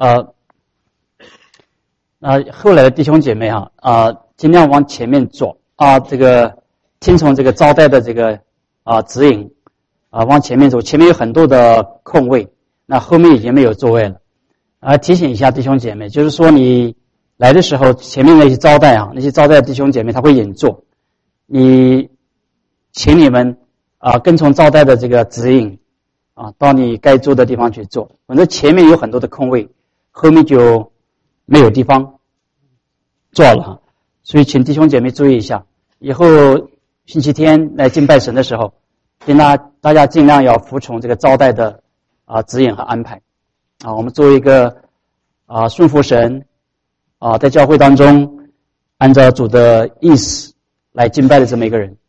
后来的弟兄姐妹尽量往前面走这个听从这个招待的这个指引往前面走，前面有很多的空位，那后面已经没有座位了提醒一下弟兄姐妹，就是说你来的时候，前面那些招待那些招待的弟兄姐妹他会引座，你请你们跟从招待的这个指引到你该坐的地方去坐，反正前面有很多的空位，后面就没有地方坐了所以请弟兄姐妹注意一下，以后星期天来敬拜神的时候，大家尽量要服从这个招待的指引和安排我们作为一个顺服神在教会当中按照主的意思来敬拜的这么一个人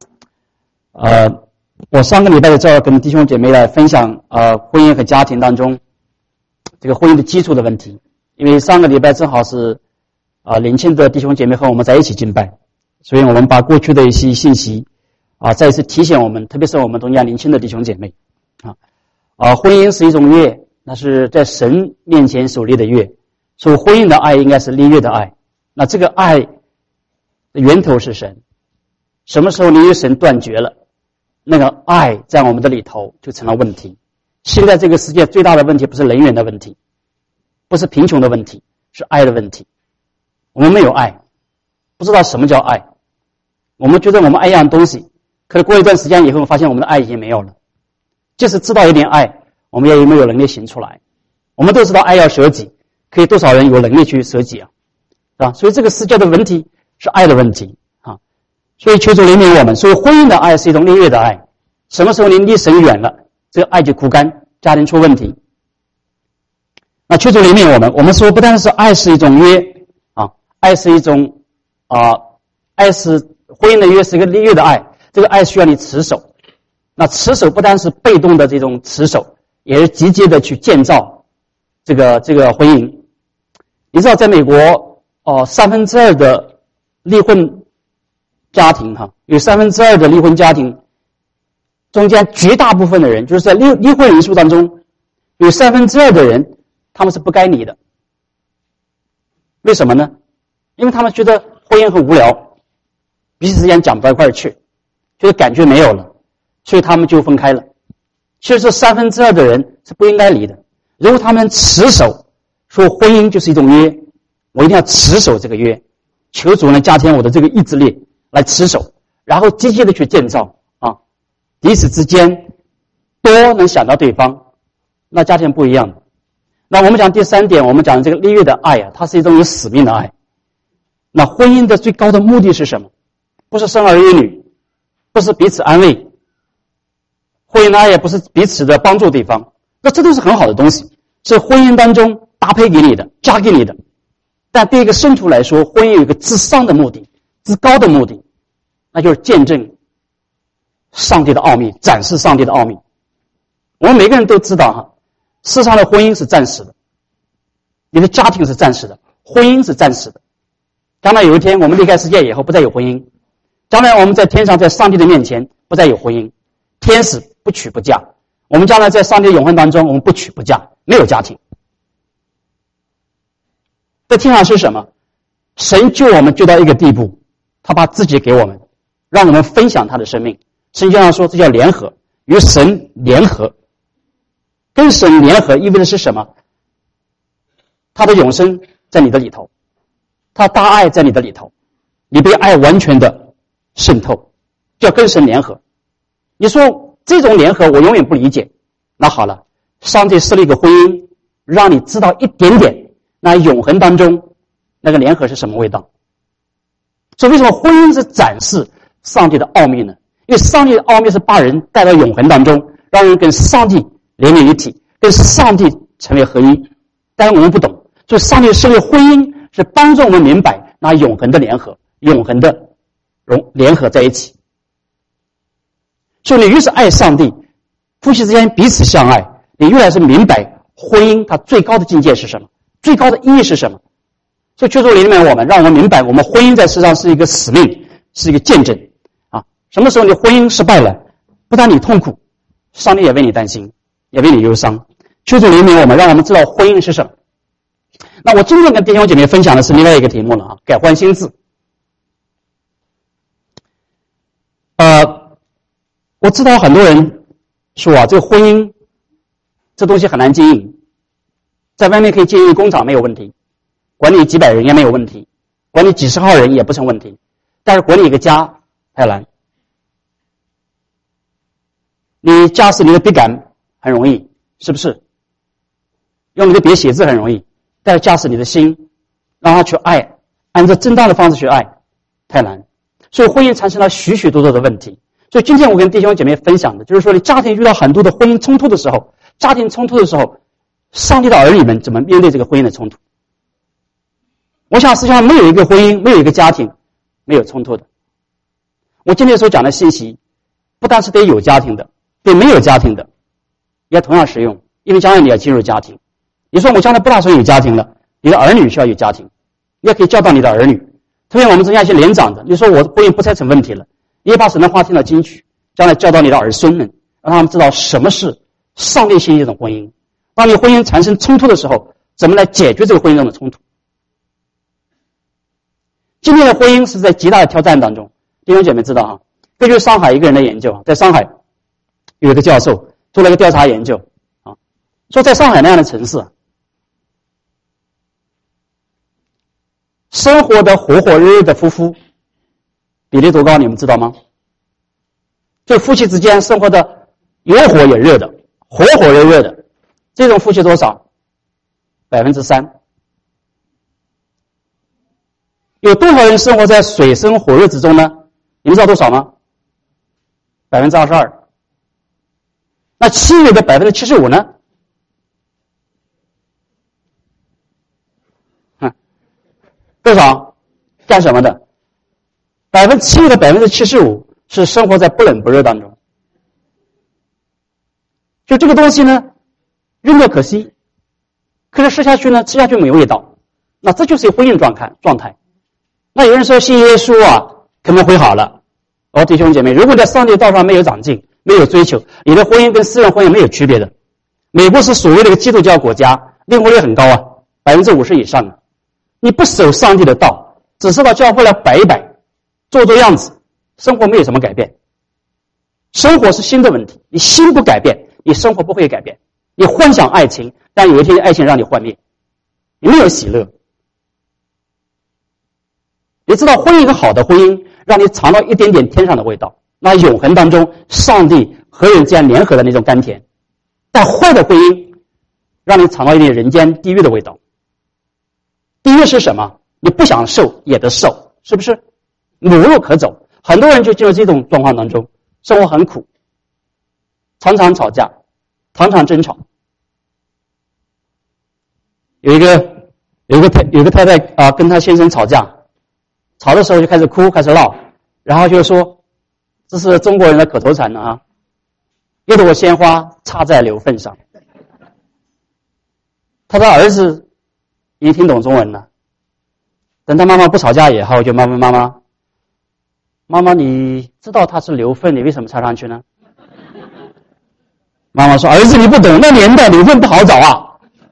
我上个礼拜就跟弟兄姐妹来分享婚姻和家庭当中这个婚姻的基础的问题，因为上个礼拜正好是年轻的弟兄姐妹和我们在一起敬拜，所以我们把过去的一些信息再一次提醒我们，特别是我们中间年轻的弟兄姐妹婚姻是一种约，那是在神面前所立的约，所以婚姻的爱应该是立约的爱，那这个爱的源头是神，什么时候你与神断绝了，那个爱在我们的里头就成了问题。现在这个世界最大的问题不是人员的问题，不是贫穷的问题，是爱的问题。我们没有爱，不知道什么叫爱，我们觉得我们爱一样东西，可是过一段时间以后发现我们的爱已经没有了。即使知道一点爱，我们也没有能力行出来。我们都知道爱要舍己，可以多少人有能力去舍己是吧？所以这个世界的问题是爱的问题所以求主怜悯我们。所以婚姻的爱是一种立约的爱，什么时候你离神远了，这个爱就枯干，家庭出问题。那求主怜悯我们。我们说不但是爱是一种约爱是一种爱是婚姻的约，是一个立约的爱，这个爱需要你持守。那持守不单是被动的这种持守，也是积极的去建造这个婚姻。你知道在美国2/3的离婚家庭有2/3的离婚家庭中间绝大部分的人，就是在离婚人数当中有2/3的人他们是不该离的。为什么呢？因为他们觉得婚姻很无聊，彼此之间讲不到一块儿去，觉得感觉没有了，所以他们就分开了。其实这2/3的人是不应该离的。如果他们持守说婚姻就是一种约，我一定要持守这个约，求主呢加添我的这个意志力来持守，然后积极的去建造彼此之间多能想到对方，那家庭不一样的。那我们讲第3点，我们讲这个立约的爱它是一种有使命的爱。那婚姻的最高的目的是什么？不是生儿育女，不是彼此安慰，婚姻的爱也不是彼此的帮助对方，那这都是很好的东西，是婚姻当中搭配给你的，加给你的。但对一个圣徒来说，婚姻有一个至上的目的，至高的目的，那就是见证上帝的奥秘，展示上帝的奥秘。我们每个人都知道世上的婚姻是暂时的，你的家庭是暂时的，婚姻是暂时的。将来有一天我们离开世界以后不再有婚姻，将来我们在天上在上帝的面前不再有婚姻，天使不娶不嫁，我们将来在上帝永恒当中我们不娶不嫁，没有家庭。在天上是什么？神救我们救到一个地步，他把自己给我们，让我们分享他的生命。圣经上说这叫联合，与神联合。跟神联合意味着是什么？他的永生在你的里头，他大爱在你的里头，你被爱完全的渗透，叫跟神联合。你说这种联合我永远不理解，那好了，上帝设立一个婚姻，让你知道一点点那永恒当中那个联合是什么味道。所以为什么婚姻是展示上帝的奥秘呢？因为上帝的奥秘是把人带到永恒当中，让人跟上帝连为一体，跟上帝成为合一。但是我们不懂，所以上帝设立婚姻是帮助我们明白那永恒的联合，永恒的联合在一起。所以你越是爱上帝，夫妻之间彼此相爱，你越来是明白婚姻它最高的境界是什么，最高的意义是什么。所以求主怜悯我们，让我们明白我们婚姻在世上是一个使命，是一个见证什么时候你婚姻失败了，不但你痛苦，上帝也为你担心，也为你忧伤。求主怜悯我们，让我们知道婚姻是什么， 那我今天跟弟兄姐妹分享的是另外一个题目了啊，改换心智。我知道很多人说啊，这个婚姻这东西很难经营，在外面可以经营工厂没有问题，管理几百人也没有问题，管理几十号人也不成问题，但是管理一个家太难。你驾驶你的笔杆很容易，是不是？用你的笔写字很容易，但是驾驶你的心，让他去爱，按照正当的方式去爱，太难。所以婚姻产生了许许多多的问题。所以今天我跟弟兄姐妹分享的就是说，你家庭遇到很多的婚姻冲突的时候，家庭冲突的时候，上帝的儿女们怎么面对这个婚姻的冲突？我想实际上没有一个婚姻，没有一个家庭没有冲突的。我今天所讲的信息不单是对有家庭的，对没有家庭的也同样适用，因为将来你要进入家庭。你说我将来不打算有家庭了，你的儿女需要有家庭，你也可以教导你的儿女。特别我们中间一些年长的，你说我婚姻不再成问题了，你也把神的话听到进去，将来教导你的儿孙们，让他们知道什么是上帝心意这种婚姻。当你婚姻产生冲突的时候，怎么来解决这个婚姻中的冲突？今天的婚姻是在极大的挑战当中。弟兄姐妹知道啊，根据上海一个人的研究，在上海有一个教授做了一个调查研究啊，说在上海那样的城市，生活的火火热热的夫妇比例多高，你们知道吗？就夫妻之间生活的有火有热的，火火热热的，这种夫妻多少？3%。有多少人生活在水深火热之中呢？你们知道多少吗？22%。那其余的75%呢？多少？干什么的？其余的75%是生活在不冷不热当中。就这个东西呢，扔掉可惜，可是吃下去呢，吃下去没味道。那这就是婚姻状态。那有人说信耶稣啊，可能会好了。弟兄姐妹，如果在上帝道上没有长进，没有追求，你的婚姻跟私人婚姻没有区别的。美国是所谓的一个基督教国家，离婚率很高啊，50%以上啊。你不守上帝的道，只是到教会来摆一摆，做做样子，生活没有什么改变。生活是心的问题，你心不改变，你生活不会改变。你幻想爱情，但有一天爱情让你幻灭，你没有喜乐。你知道婚姻一个好的婚姻，让你尝到一点点天上的味道，那永恒当中上帝和人之间联合的那种甘甜。但坏的婚姻让你尝到一点人间地狱的味道。地狱是什么？你不想受也得受，是不是？无路可走。很多人就进入这种状况当中，生活很苦，常常吵架，常常争吵。有一个太太啊，跟她先生吵架，吵的时候就开始哭，开始闹，然后就说，这是中国人的口头禅啊，一朵鲜花插在牛粪上。他的儿子已经听懂中文了，等他妈妈不吵架以后，就妈妈，你知道它是牛粪，你为什么插上去呢？妈妈说，儿子你不懂，那年代牛粪不好找啊。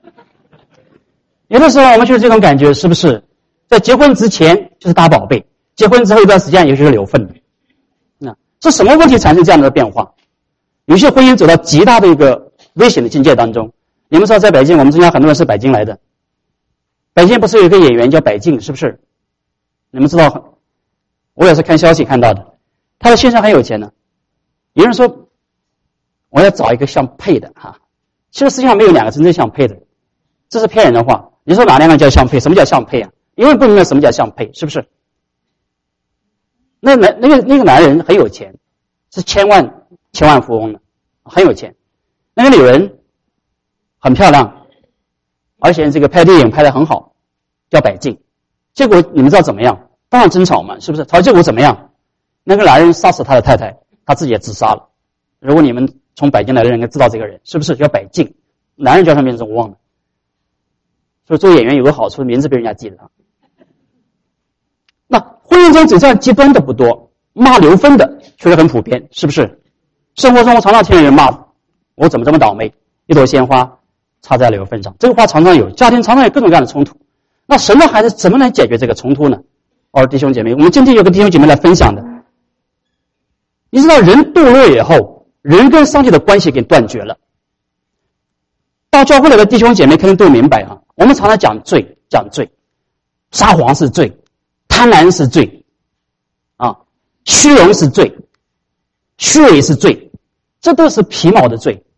有的时候我们就是这种感觉，是不是？在结婚之前就是大宝贝，结婚之后一段时间也就是牛粪。那是什么问题产生这样的变化？有些婚姻走到极大的一个危险的境界当中。你们知道在北京，我们中间很多人是北京来的。北京不是有一个演员叫白净，是不是？你们知道，我也是看消息看到的。他的先生很有钱呢。有人说，我要找一个相配的哈。其实实际上没有两个真正相配的，这是骗人的话。你说哪两个叫相配？什么叫相配啊？因为不明白什么叫相配，是不是？那个男人很有钱，是千万富翁呢，很有钱。那个女人很漂亮，而且这个拍电影拍得很好，叫白净。结果你们知道怎么样？当然争吵嘛，是不是？吵结果怎么样？那个男人杀死他的太太，他自己也自杀了。如果你们从北京来的人应该知道这个人，是不是叫白净？男人叫什么名字我忘了。所以做演员有个好处，名字被人家记得。那婚姻中走这样极端的不多，骂牛粪的确实很普遍，是不是？生活中我常常听人骂我怎么这么倒霉，一朵鲜花差在哪个份上。这个话常常有，家庭常常有各种各样的冲突。那神的孩子怎么来解决这个冲突呢？弟兄姐妹，我们今天有个弟兄姐妹来分享的。你知道人堕落以后，人跟上帝的关系给断绝了。到教会来的弟兄姐妹可能都明白啊，我们常常讲罪，撒谎是罪，贪婪是罪，虚荣是罪，虚伪是罪，这都是皮毛的罪。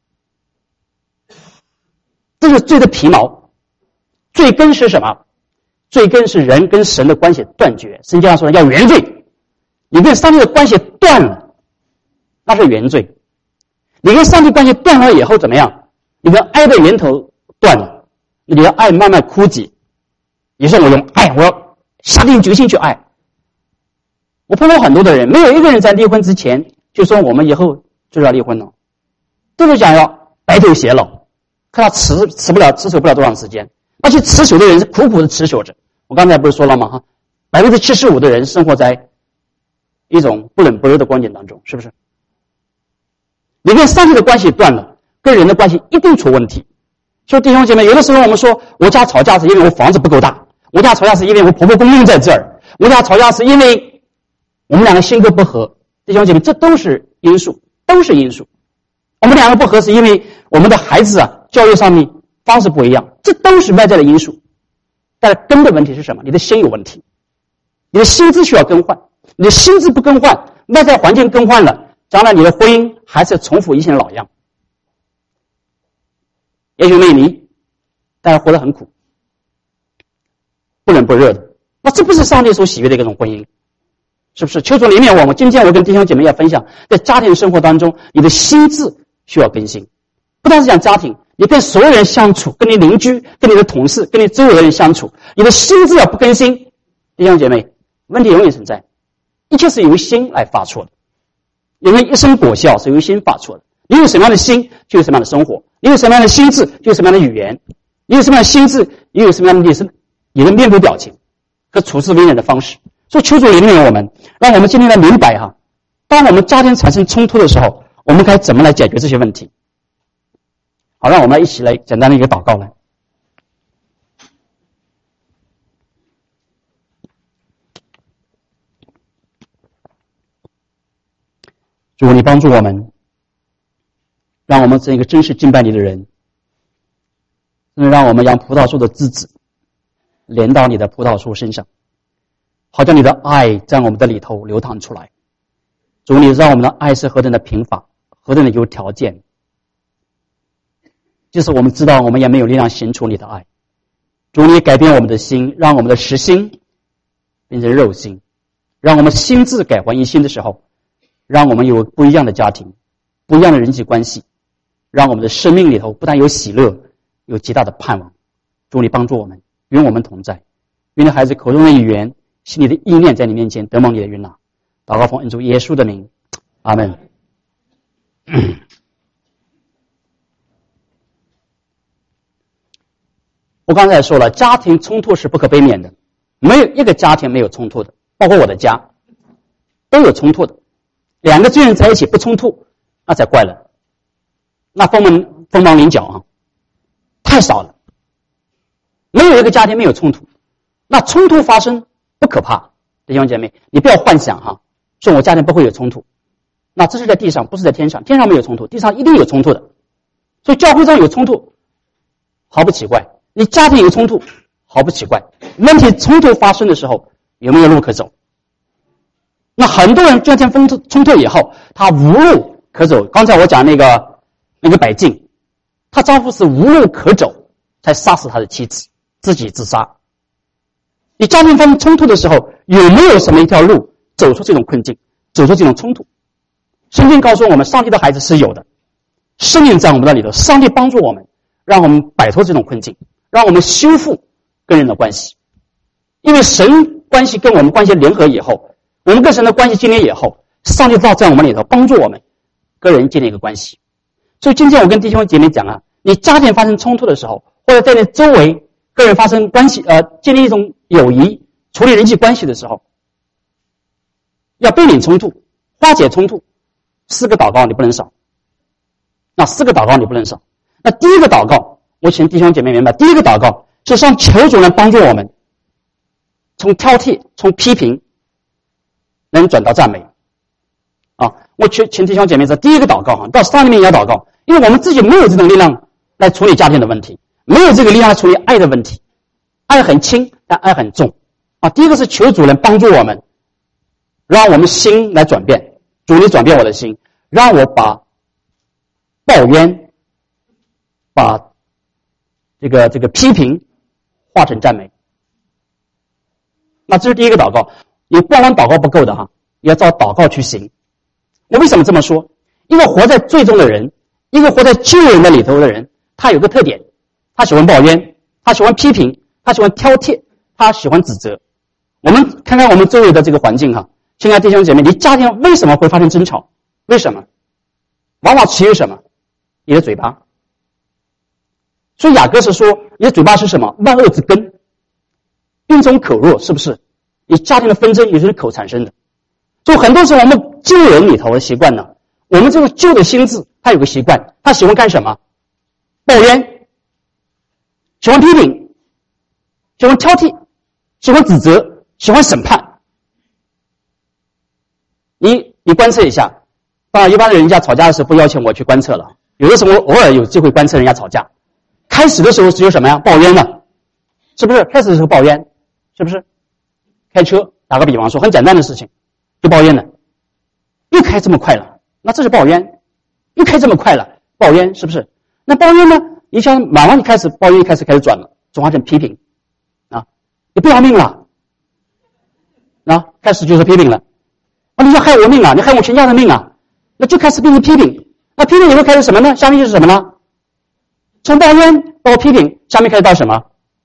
这是罪的皮毛。罪根是什么？罪根是人跟神的关系断绝。圣经上说要原罪，你跟上帝的关系断了，那是原罪。你跟上帝关系断了以后怎么样？你的爱的源头断了，你的爱慢慢枯竭。你说我用爱，我要下定决心去爱。我碰到很多的人，没有一个人在离婚之前就说我们以后就要离婚了，都是想要白头偕老，看他持守不了多长时间。而且持守的人是苦苦的持守着。我刚才不是说了吗？75%的人生活在一种不冷不热的光景当中，是不是？你跟上帝的关系断了，跟人的关系一定出问题。所以弟兄姐妹，有的时候我们说我家吵架是因为我房子不够大，我家吵架是因为我婆婆公公在这儿，我家吵架是因为我们两个性格不合。弟兄姐妹，这都是因素，都是因素。我们两个不合是因为我们的孩子教育上面方式不一样，这都是外在的因素。但是根的问题是什么？你的心有问题，你的心智需要更换。你的心智不更换，外在环境更换了，将来你的婚姻还是重复以前的老样。也许美丽，但是活得很苦，不冷不热的。那这不是上帝所喜悦的一种婚姻，是不是？求主怜悯我们。今天我跟弟兄姐妹要分享，在家庭生活当中，你的心智需要更新。不单是讲家庭，你跟所有人相处，跟你邻居，跟你的同事，跟你周围的人相处，你的心智要不更新，弟兄姐妹，问题永远存在。一切是由心来发出的，因为一生果效是由心发出的。你有什么样的心，就有什么样的生活；你有什么样的心智，就有什么样的语言；你有什么样的心智，你有什么样的你的面部表情和处事为人的方式。所以求主怜悯我们，让我们今天来明白当我们家庭产生冲突的时候，我们该怎么来解决这些问题。好，让我们一起来简单的一个祷告来。主，你帮助我们，让我们这一个真实敬拜你的人，让我们让葡萄树的枝子连到你的葡萄树身上，好像你的爱在我们的里头流淌出来。主，你让我们的爱是何等的贫乏，何等的有条件，就是我们知道我们也没有力量行出你的爱。主，你改变我们的心，让我们的实心变成肉心，让我们心智改换一新的时候，让我们有不一样的家庭，不一样的人际关系，让我们的生命里头不但有喜乐，有极大的盼望。主，你帮助我们，与我们同在，愿你孩子口中的语言，心里的意念在你面前得蒙你的悦纳。祷告奉恩主耶稣的名，阿们。我刚才也说了，家庭冲突是不可避免的，没有一个家庭没有冲突的，包括我的家都有冲突的。两个罪人在一起不冲突，那才怪了，那凤毛麟角太少了。没有一个家庭没有冲突，那冲突发生不可怕。弟兄姐妹，你不要幻想说我家庭不会有冲突，那这是在地上，不是在天上。天上没有冲突，地上一定有冲突的。所以教会上有冲突毫不奇怪，你家庭有冲突毫不奇怪。问题冲突发生的时候，有没有路可走？那很多人家庭冲突以后，他无路可走。刚才我讲那个百姓，他丈夫是无路可走，才杀死他的妻子，自己自杀。你家庭发生冲突的时候，有没有什么一条路走出这种困境，走出这种冲突？圣经告诉我们，上帝的孩子是有的，圣灵在我们的里头，上帝帮助我们，让我们摆脱这种困境，让我们修复跟人的关系。因为神关系跟我们关系联合以后，我们跟神的关系建立以后，上帝知道在我们里头帮助我们跟人建立一个关系。所以今天我跟弟兄姐妹讲你家庭发生冲突的时候，或者在你周围跟人发生关系建立一种友谊，处理人际关系的时候，要避免冲突，化解冲突，4个祷告你不能少。那4个祷告你不能少。那第一个祷告我请弟兄姐妹明白，第一个祷告是向求主能帮助我们，从挑剔、从批评，能转到赞美。我请弟兄姐妹这第一个祷告到上面也要祷告，因为我们自己没有这种力量来处理家庭的问题，没有这个力量来处理爱的问题。爱很轻，但爱很重。第一个是求主能帮助我们，让我们心来转变。主，你转变我的心，让我把抱怨、把这个批评化成赞美。那这是第一个祷告。你光祷告不够的也要照祷告去行。我为什么这么说？因为活在罪中的人，一个活在救人的里头的人，他有个特点，他喜欢抱怨，他喜欢批评，他喜欢挑剔，他喜欢指责。我们看看我们周围的这个环境亲爱的弟兄姐妹，你家庭为什么会发生争吵？为什么？往往起于什么？你的嘴巴。所以雅各是说，你的嘴巴是什么？万恶之根，病从口入，是不是？你家庭的纷争也就是口产生的。所以很多时候我们救人里头的习惯呢，我们这个旧的心智，他有个习惯，他喜欢干什么？抱怨，喜欢批评，喜欢挑剔，喜欢指责，喜欢审判。你观测一下，当然一般人家吵架的时候不邀请我去观测了，有的时候我偶尔有机会观测人家吵架。开始的时候只有什么呀？抱怨的，是不是？开始的时候抱怨，是不是？开车打个比方说，很简单的事情就抱怨了，又开这么快了，那这是抱怨。又开这么快了，抱怨，是不是？那抱怨呢，你想马上就开始抱怨，开始转了，转化成批评你不要命了开始就是批评了你要害我命你害我全家的命那就开始变成批评。那批评以后开始什么呢？下面就是什么呢？从抱怨到批评，下面开始到什么？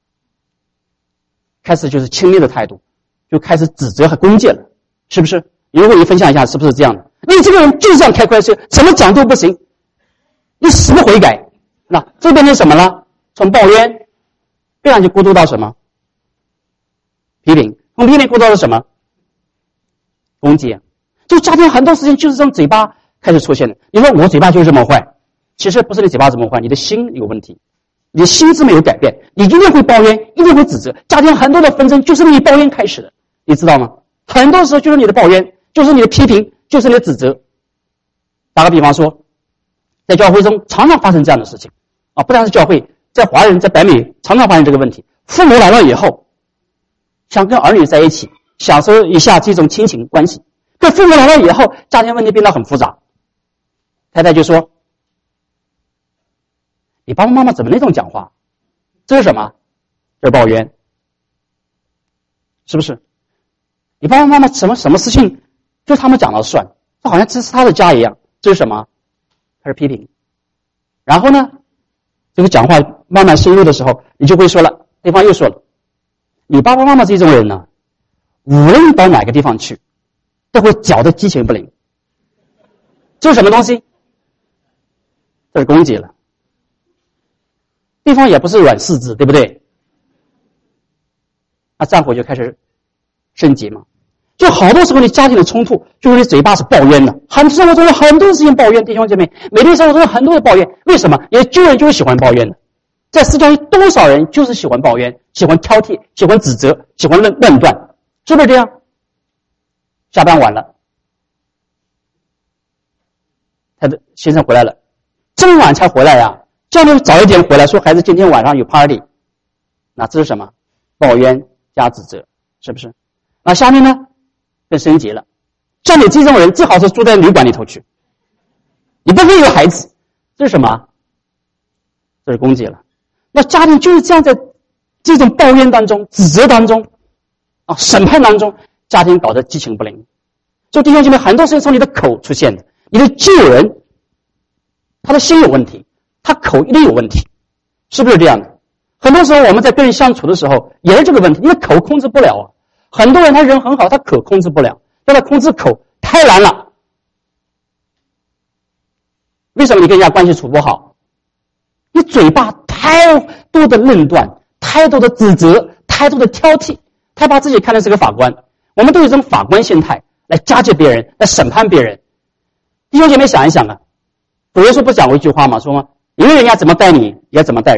开始就是轻蔑的态度，就开始指责和攻击了，是不是？你如果你分享一下，是不是这样的？你这个人就是这样开快车，怎么讲都不行，你死不悔改。那这变成什么了？从抱怨这样就过渡到什么？批评。从批评过渡到什么？攻击。就家庭很多事情就是从嘴巴开始出现的。你说我嘴巴就是这么坏，其实不是你嘴巴这么坏，你的心有问题，你的心智没有改变，你一定会抱怨，一定会指责。家庭很多的纷争就是你抱怨开始的，你知道吗？很多时候就是你的抱怨，就是你的批评，就是你的指责。打个比方说，在教会中常常发生这样的事情不但是教会，在华人在北美常常发生这个问题。父母来了以后想跟儿女在一起享受一下这种亲情关系，可父母来了以后家庭问题变得很复杂。太太就说，你爸爸妈妈怎么那种讲话？这是什么？这是抱怨，是不是？你爸爸妈妈什么事情就他们讲了算，这好像这是他的家一样，这是什么？他是批评。然后呢，这个讲话慢慢深入的时候，你就会说了，对方又说了，你爸爸妈妈这种人呢，无论到哪个地方去都会搅得激情不灵。这是什么东西？这是攻击了。对方也不是软柿子，对不对？那战火就开始升级嘛。就好多时候你家庭的冲突就是你嘴巴是抱怨的，生活中有很多事情抱怨，弟兄姐妹，每天生活中有很多的抱怨。为什么？因为旧人就是喜欢抱怨的。在世界上多少人就是喜欢抱怨，喜欢挑剔，喜欢指责，喜欢论断，是不是这样？下班晚了，他的先生回来了，这么晚才回来呀？叫你早一点回来，说孩子今天晚上有 party， 那这是什么？抱怨加指责，是不是？那下面呢更升级了，像你这种人最好是住在旅馆里头去，你不可以有孩子，这是什么？这是攻击了。那家庭就是这样，在这种抱怨当中、指责当中审判当中，家庭搞得激情不灵。所以弟兄姐妹，很多事情从你的口出现的。你的救人他的心有问题，他口一定有问题，是不是这样的？很多时候我们在跟人相处的时候也是这个问题，你的口控制不了很多人他人很好，他口控制不了，但他控制口太难了。为什么你跟人家关系处不好？你嘴巴太多的论断，太多的指责，太多的挑剔，他把自己看成是个法官。我们都有这种法官心态来加介别人，来审判别人。弟兄姐妹想一想主耶稣不讲过一句话吗？说吗？因为人家怎么待你，也怎么待人。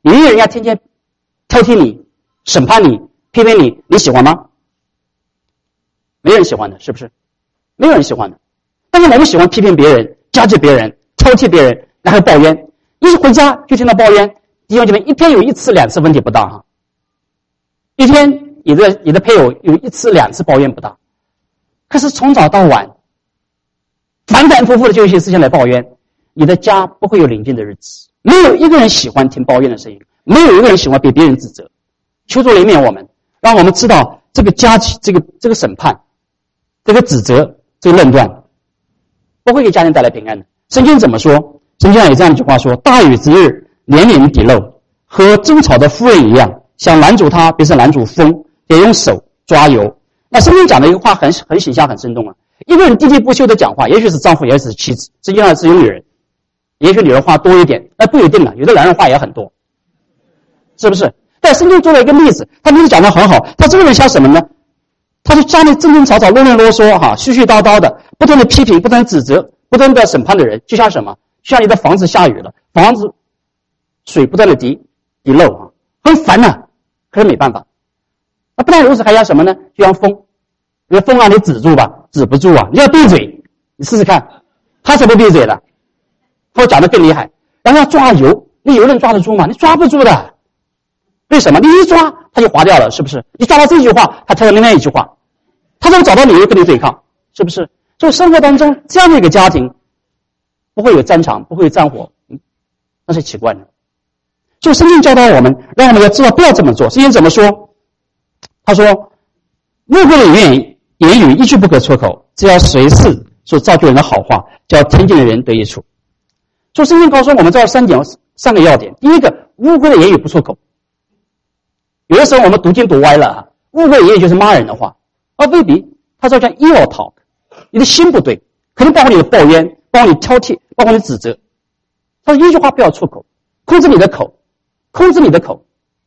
你愿意人家天天挑剔你、审判你、批评你，你喜欢吗？没人喜欢的，是不是？没有人喜欢的。但是我们喜欢批评别人、加击别人、挑剔别人，然后抱怨。一回家就听到抱怨，弟兄姐妹，一天有1次2次问题不大哈。一天你的配偶有1次2次抱怨不大，可是从早到晚，反反复复的就一些事情来抱怨，你的家不会有宁静的日子。没有一个人喜欢听抱怨的声音，没有一个人喜欢被别人指责。求主怜悯我们，让我们知道这个家庭、这个审判、这个指责、这个论断，不会给家庭带来平安的。圣经怎么说？圣经上有这样一句话说：大雨之日，连连地漏，和争吵的妇人一样，想拦住他，便是拦住风，也用手抓油。那圣经讲的一个话很形象、很生动啊。一个人喋喋不休的讲话，也许是丈夫，也许是妻子，实际上是有女人，也许女人话多一点，那不一定了，有的男人话也很多，是不是？但圣经做了一个例子，他例子讲得很好。他这个人像什么呢？他是家里争争吵吵、啰啰嗦哈、絮絮叨叨的，不断的批评、不断的指责、不断的审判的人，就像什么？就像你的房子下雨了，房子水不断的滴漏啊，很烦呐、可是没办法。那不但如此，还像什么呢？就像风，你的风啊，你止住吧，止不住啊，你要闭嘴，你试试看，他是不闭嘴的，他会讲得更厉害。然后要抓油，你有人抓得住吗？你抓不住的。为什么？你一抓他就滑掉了，是不是？你抓到这句话，他跳到另外一句话，他就找到理由跟你对抗，是不是？所以生活当中这样的一个家庭，不会有战场，不会有战火，那是奇怪的。所以圣经教导我们，让我们要知道不要这么做。圣经怎么说？他说：污秽的言语一句不可出口，只要随时所造就人的好话，叫听见的人得益处。所以圣经告诉我们这3个要点。第一个，污秽的言语不出口。有的时候我们读经读歪了啊，污秽的言语就是骂人的话，未必，他说叫 evil talk， 你的心不对，可能包括你的抱怨，包括你挑剔，包括你指责。他说一句话不要出口，控制你的口，控制你的口。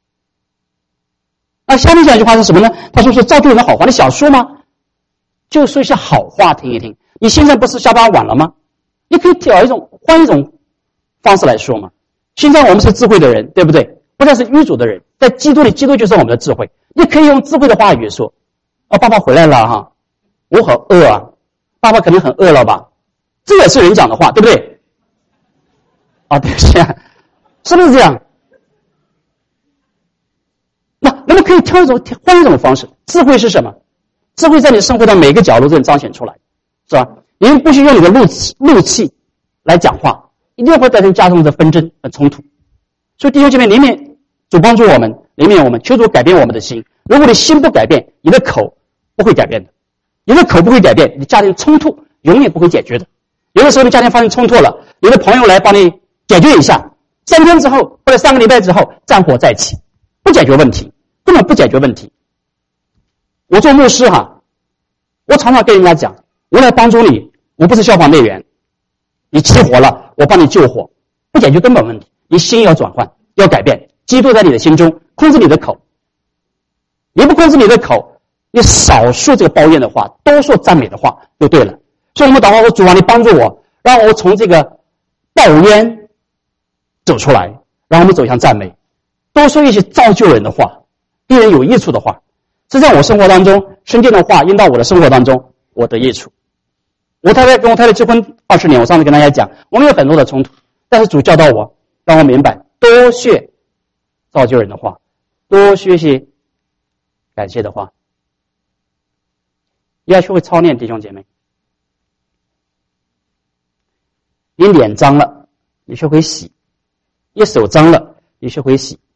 那下面讲一句话是什么呢？他说是造就人的好话，你想说吗？就说一些好话听一听。你现在不是下班晚了吗？你可以换一种方式来说嘛。现在我们是智慧的人，对不对？不再是愚拙的人，在基督里，基督就是我们的智慧。你可以用智慧的话语说：爸爸回来了哈，我好饿啊，爸爸肯定很饿了吧？这也是人讲的话，对不对？对不起啊，是不是这样？那我们可以换一种方式。智慧是什么？智慧在你生活的每一个角落都能彰显出来，是吧？你们不许用你的怒气来讲话，一定会造成家中的纷争和冲突。所以弟兄姐妹，怜悯主帮助我们，怜悯我们，求主改变我们的心。如果你心不改变，你的口不会改变的。你的口不会改变，你家庭冲突永远不会解决的。有的时候你家庭发生冲突了，有的朋友来帮你解决一下，3天之后或者3个礼拜之后战火再起，不解决问题，根本不解决问题。我做牧师我常常跟人家讲，我来帮助你，我不是消防队员，你起火了，我帮你救火，不解决根本问题。你心要转换，要改变，基督在你的心中，控制你的口。你不控制你的口，你少说这个抱怨的话，多说赞美的话就对了。所以我们祷告说：主啊，你帮助我，让我从这个抱怨走出来，让我们走向赞美，多说一些造就人的话，对人有益处的话。这在我生活当中，圣经的话应到我的生活当中，我得益处。跟我太太结婚20年，我上次跟大家讲，我们有很多的冲突，但是主教导我，让我明白多学造就人的话，多学习感谢的话。要学会操练，弟兄姐妹。你脸脏了，你学会洗；你手脏了，你学会洗；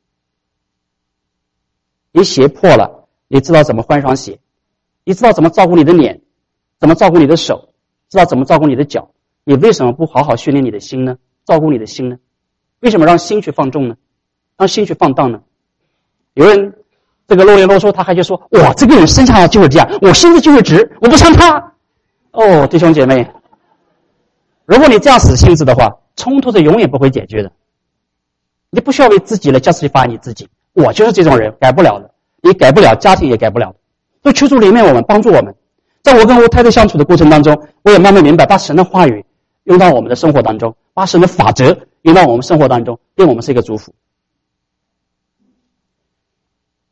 你鞋破了，你知道怎么换双鞋；你知道怎么照顾你的脸，怎么照顾你的手，知道怎么照顾你的脚。你为什么不好好训练你的心呢？照顾你的心呢？为什么让心去放纵呢？让心去放荡呢？有人这个啰里啰嗦，他还就说：哇，这个人生下来就是这样，我心智就是直，我不像他。弟兄姐妹，如果你这样死性子的话，冲突是永远不会解决的。你不需要为自己来justify你自己，我就是这种人，改不了的，你改不了，家庭也改不了。所以求主怜悯我们，帮助我们。在我跟我太太相处的过程当中，我也慢慢明白，把神的话语用到我们的生活当中，把神的法则用到我们生活当中，对我们是一个祝福。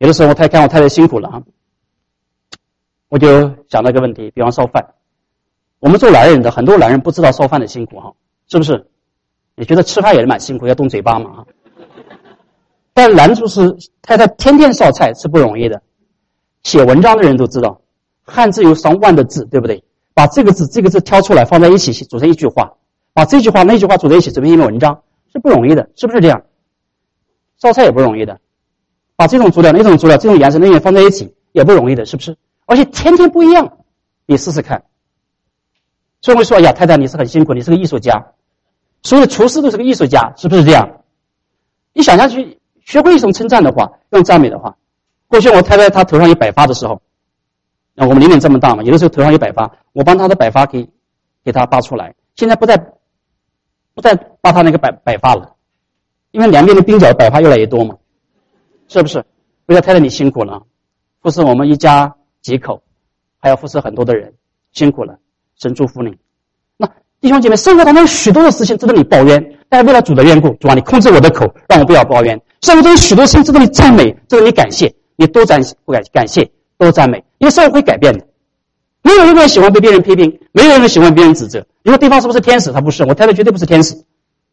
有的时候我看我太太辛苦了啊，我就想到一个问题，比方烧饭。我们做男人的，很多男人不知道烧饭的辛苦哈，是不是？你觉得吃饭也是蛮辛苦，要动嘴巴嘛。但难处是太太天天烧菜是不容易的。写文章的人都知道，汉字有上万的字，对不对？把这个字挑出来放在一起组成一句话，把这句话那句话组在一起组成一篇文章是不容易的，是不是这样？烧菜也不容易的，把这种佐料那种佐料这种颜色那种放在一起也不容易的，是不是？而且天天不一样，你试试看。所以我说，哎呀，太太你是很辛苦，你是个艺术家，所有的厨师都是个艺术家，是不是这样？你想下去，学会一种称赞的话，用赞美的话。过去我太太她头上有白发的时候，我们年龄这么大嘛，有的时候头上有白发，我帮她的白发给她拔出来。现在不再拔她那个白发了，因为两边的鬓角白发越来越多嘛，是不是？为了太太你辛苦了，服侍我们一家几口，还要服侍很多的人，辛苦了，神祝福你。那弟兄姐妹，生活当中有许多的事情值得你抱怨，但是为了主的缘故，主啊，你控制我的口，让我不要抱怨。生活中有许多事情值得你赞美，值得你感谢。你多感谢，多赞美，因为生活会改变的。没有一个人喜欢被别人批评，没有人喜欢别人指责。你说对方是不是天使？他不是，我太太绝对不是天使。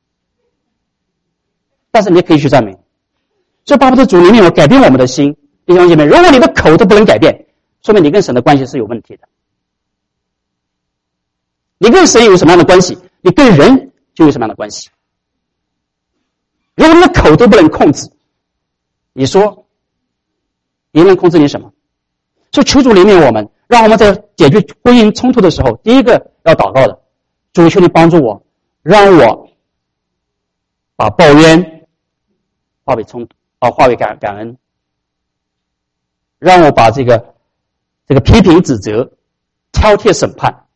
但是你也可以去赞美。所以巴不得主里面我改变我们的心，弟兄姐妹，如果你的口都不能改变，说明你跟神的关系是有问题的。你跟神有什么样的关系，你跟人就有什么样的关系。如果你的口都不能控制，你说你能控制你什么？所以求主怜悯我们，让我们在解决婚姻冲突的时候，第一个要祷告的，主求你帮助我，让我把抱怨化为冲突，化为感恩，让我把这个批评指责、挑剔审判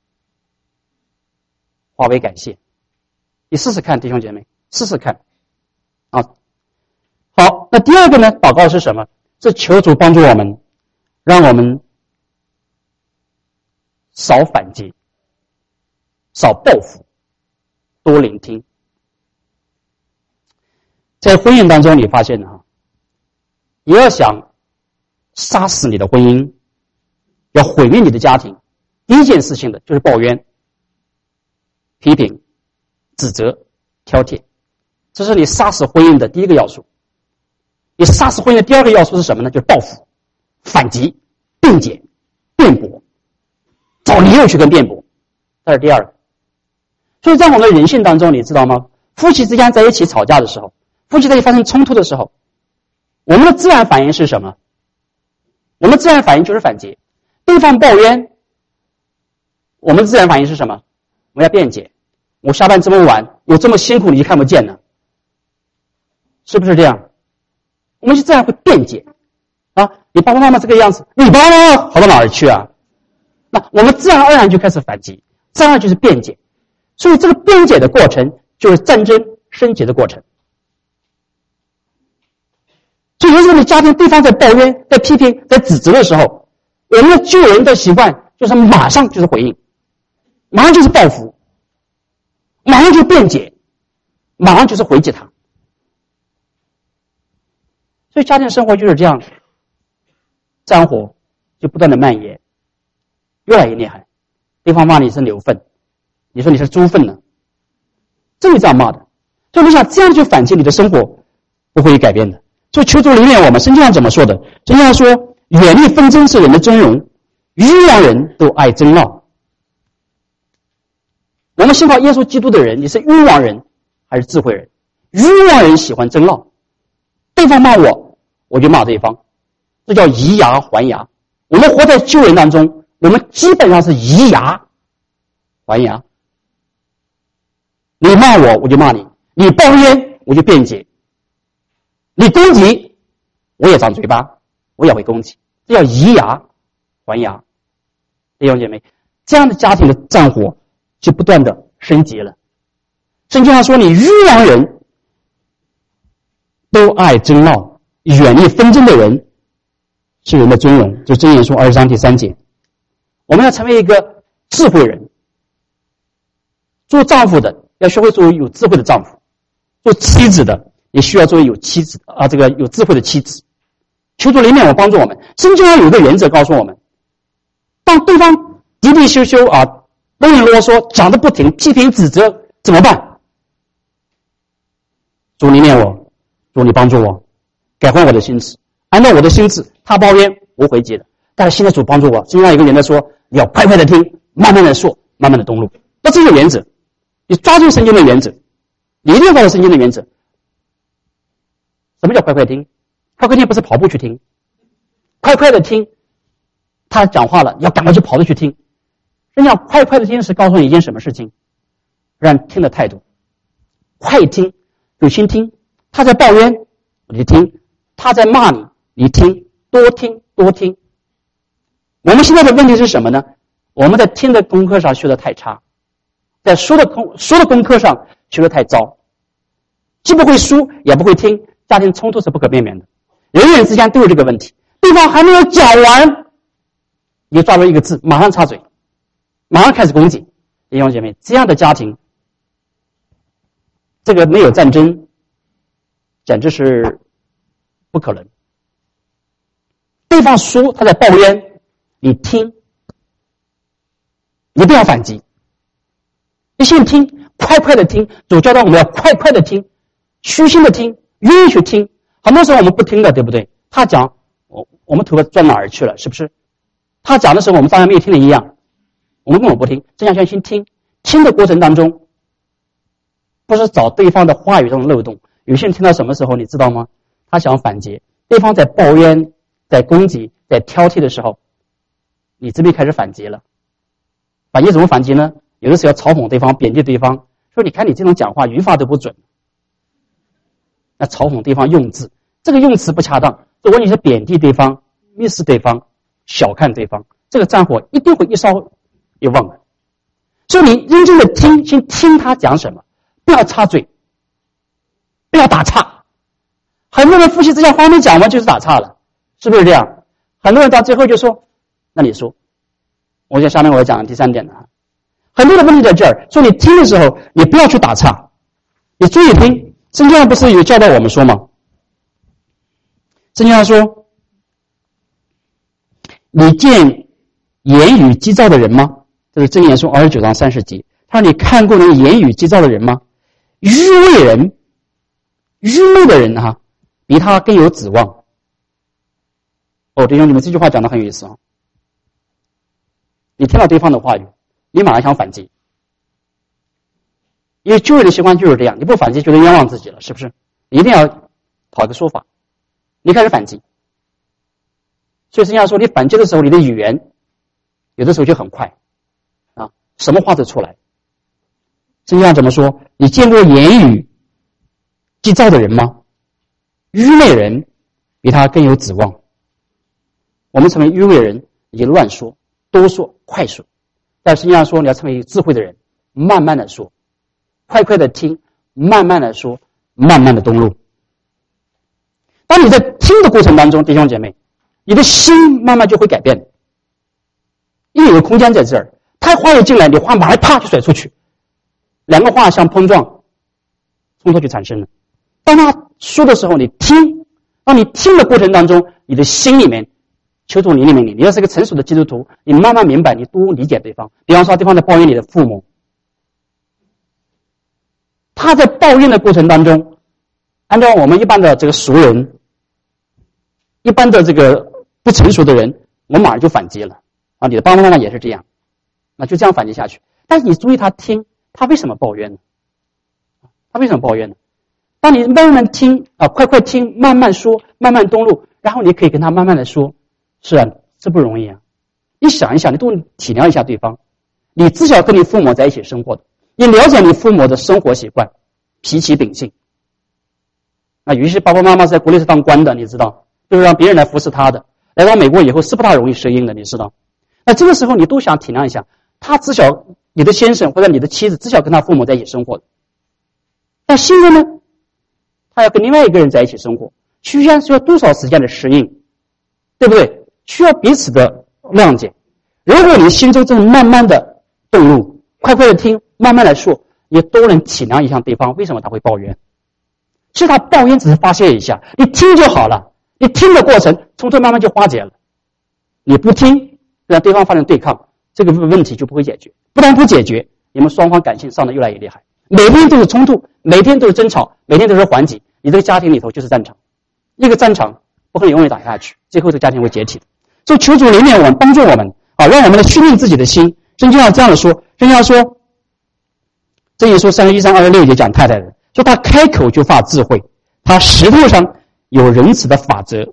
化为感谢。你试试看，弟兄姐妹，试试看啊。好，那第二个呢？祷告是什么？是求主帮助我们，让我们少反击，少报复，多聆听。在婚姻当中，你发现了你要想杀死你的婚姻，要毁灭你的家庭，第一件事情的就是抱怨、批评、指责、挑剔，这是你杀死婚姻的第一个要素。你杀死婚姻的第二个要素是什么呢？就是报复、反击、辩解、辩驳，找理由去跟辩驳，这是第二个。所以在我们的人性当中，你知道吗？夫妻之间在一起吵架的时候，夫妻在一起发生冲突的时候，我们的自然反应是什么？我们自然反应就是反击。对方抱怨，我们的自然反应是什么？我要辩解。我下班这么晚，我这么辛苦，你就看不见呢？是不是这样？我们就自然会辩解啊！你爸爸妈妈这个样子，你爸爸妈妈好到哪儿去啊？那我们自然而然就开始反击，自然就是辩解。所以这个辩解的过程就是战争升级的过程。所以有时候你家庭对方在抱怨、在批评、在指责的时候，我们的救人的习惯就是马上就是回应，马上就是报复，马上就辩解，马上就是回击他。所以家庭生活就是这样，战火就不断的蔓延，越来越厉害。对方骂你是牛粪，你说你是猪粪呢，真会这样骂的。所以你想这样去反击，你的生活不会改变的。所以求主怜悯我们，圣经上怎么说的？圣经上说，远离纷争是人的尊荣，愚妄人都爱争闹。我们信靠耶稣基督的人，你是愚妄人还是智慧人？愚妄人喜欢争闹，对方骂我，我就骂对方，这叫以牙还牙。我们活在救人当中，我们基本上是以牙还牙。你骂我，我就骂你；你抱怨，我就辩解；你攻击，我也长嘴巴，我也会攻击。这叫以牙还牙。弟兄姐妹，这样的家庭的战火就不断的升级了。圣经上说，你愚妄人都爱争闹，远离纷争的人是人的尊荣。就箴言书23章第3节。我们要成为一个智慧人，做丈夫的要学会做有智慧的丈夫，做妻子的也需要做有妻子有智慧的妻子。 求主怜悯我，帮助我们。圣经上有一个原则告诉我们，当对方喋喋羞羞啊，啰里啰嗦，讲得不停，批评指责，怎么办？主怜悯我，主你帮助我，改换我的心智，按照我的心智，他抱怨我回击的。但是现在主帮助我，圣经上有一个原则说，你要快快的听，慢慢的说，慢慢的动怒。那这个原则，你抓住圣经的原则，你一定要抓住圣经的原则。什么叫快快听？快快听不是跑步去听，快快的听，他讲话了，你要赶快去跑着去听。人家快快的听是告诉你一件什么事情，让听的态度。快听，有心听，他在抱怨，你听；他在骂你，你听，多听，多听。我们现在的问题是什么呢？我们在听的功课上学得太差，在说的功课上学得太糟，既不会说也不会听，家庭冲突是不可避免的。人与人之间都有这个问题，对方还没有讲完，你就抓住一个字，马上插嘴，马上开始攻击。弟兄姐妹，这样的家庭，这个没有战争，简直是不可能。对方说他在抱怨，你听，你不要反击，你先听，快快的听。主教导我们要快快的听，虚心的听，愿意去听。很多时候我们不听的，对不对？他讲，我们头发转哪儿去了，是不是？他讲的时候，我们当然没有听的一样，我们根本不听。这样先听，听的过程当中，不是找对方的话语中的漏洞。有些人听到什么时候，你知道吗？他想反击，对方在抱怨、在攻击、在挑剔的时候，你这边开始反击了。反击怎么反击呢？有的时候要嘲讽对方、贬低对方，说你看你这种讲话语法都不准。那嘲讽对方用字，这个用词不恰当，如果你是贬低对方、蔑视对方、小看对方，这个战火一定会一烧一旺的。所以你认真的听，先听他讲什么，不要插嘴，不要打岔。很多人夫妻之间话没讲完就是打岔了，是不是这样？很多人到最后就说，那你说。我想下面我要讲第三点了。很多的问题在这儿，所以你听的时候，你不要去打岔，你注意听。圣经上不是有教导我们说吗？圣经上说，你见言语激躁的人吗？这是箴言书29章30节。他说你看过那个言语激躁的人吗？愚昧的人啊，比他更有指望。弟兄，你们这句话讲得很有意思啊。你听到对方的话语，你马上想反击，因为旧人的习惯就是这样，你不反击觉得冤枉自己了，是不是？你一定要讨一个说法，你开始反击。所以圣经上说，你反击的时候，你的语言有的时候就很快啊，什么话都出来。圣经上怎么说？你见过言语激躁的人吗？愚昧人比他更有指望。我们成为愚昧人，也乱说、多说、快说。但圣经上说，你要成为智慧的人，慢慢的说，快快的听，慢慢的说，慢慢的动怒。当你在听的过程当中，弟兄姐妹，你的心慢慢就会改变，因为有个空间在这儿，他话一进来，你话马上啪就甩出去，两个话相碰撞，冲突就产生了。当他说的时候，你听，当你听的过程当中，你的心里面，求主你里面，你要是个成熟的基督徒，你慢慢明白，你多理解对方。比方说，对方在抱怨你的父母，他在抱怨的过程当中，按照我们一般的这个熟人，一般的这个不成熟的人，我马上就反击了啊！你的爸爸妈妈也是这样，那就这样反击下去。但是你注意他听，他为什么抱怨呢？他为什么抱怨呢？当你慢慢听啊，快快听，慢慢说，慢慢动怒，然后你可以跟他慢慢的说，是啊，这不容易啊！你想一想，你多体谅一下对方。你至少跟你父母在一起生活的，你了解你父母的生活习惯、脾气秉性。那有一些爸爸妈妈在国内是当官的，你知道，就是让别人来服侍他的。来到美国以后是不大容易适应的，你知道。那这个时候你都想体谅一下，他至少你的先生或者你的妻子至少跟他父母在一起生活的。但现在呢，他要跟另外一个人在一起生活，需要多少时间的适应，对不对？需要彼此的谅解。如果你心中正慢慢的动怒，快快的听，慢慢来说，也都能体谅一下对方为什么他会抱怨。其实他抱怨只是发泄一下，你听就好了。 你听的过程，冲突慢慢就化解了。你不听，让对方发生对抗，这个问题就不会解决。不但不解决，你们双方感情上的越来越厉害。每天都是冲突，每天都是争吵，每天都是还击，你这个家庭里头就是战场。一个战场不可能永远打下去，最后这个家庭会解体的。所以求主怜悯我们，帮助我们啊，让我们来训练自己的心。圣经上这样的说，圣经上说，这一说31章26节讲太太的，说他开口就发智慧，他石头上有仁慈的法则。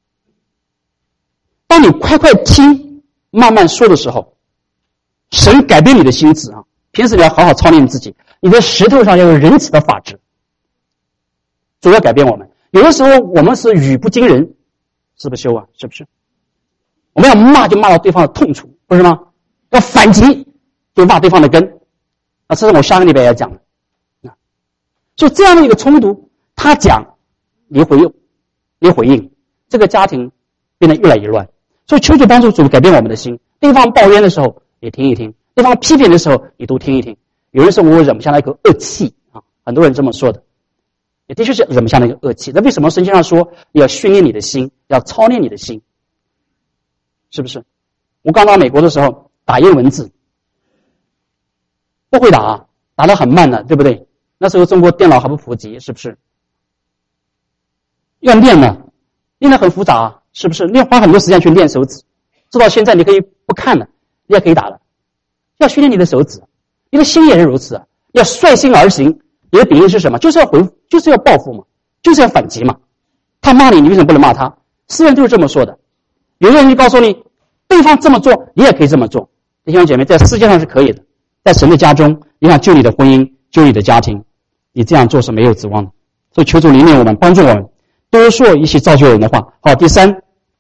当你快快听，慢慢说的时候，神改变你的心智啊。平时你要好好操练自己，你的石头上要有仁慈的法则。主要改变我们。有的时候我们是语不惊人，是不是修啊？是不是？我们要骂就骂到对方的痛处，不是吗？要反击就骂对方的根。啊，这是我下个礼拜要讲的。所以这样的一个冲突，他讲，你回应，这个家庭变得越来越乱。所以求主帮助主改变我们的心。对方抱怨的时候，也听一听；对方批评的时候，你都听一听。有人说我忍不下那个恶气啊，很多人这么说的，也的确是忍不下那个恶气。那为什么圣经上说要训练你的心，要操练你的心？是不是？我刚到美国的时候打英文字，不会打，打得很慢的，对不对？那时候中国电脑还不普及，是不是？要练呢，练得很复杂，是不是？你要花很多时间去练手指，直到现在你可以不看了，你也可以打了。要训练你的手指，你的心也是如此啊。要率性而行，你的比喻是什么？就是要回复，就是要报复嘛，就是要反击嘛。他骂你，你为什么不能骂他？诗人就是这么说的。有的人就告诉你，对方这么做，你也可以这么做。弟兄姐妹，在世界上是可以的，在神的家中，你想救你的婚姻，救你的家庭，你这样做是没有指望的。所以求主怜悯我们，帮助我们，多说一些造就人的话。好，第三，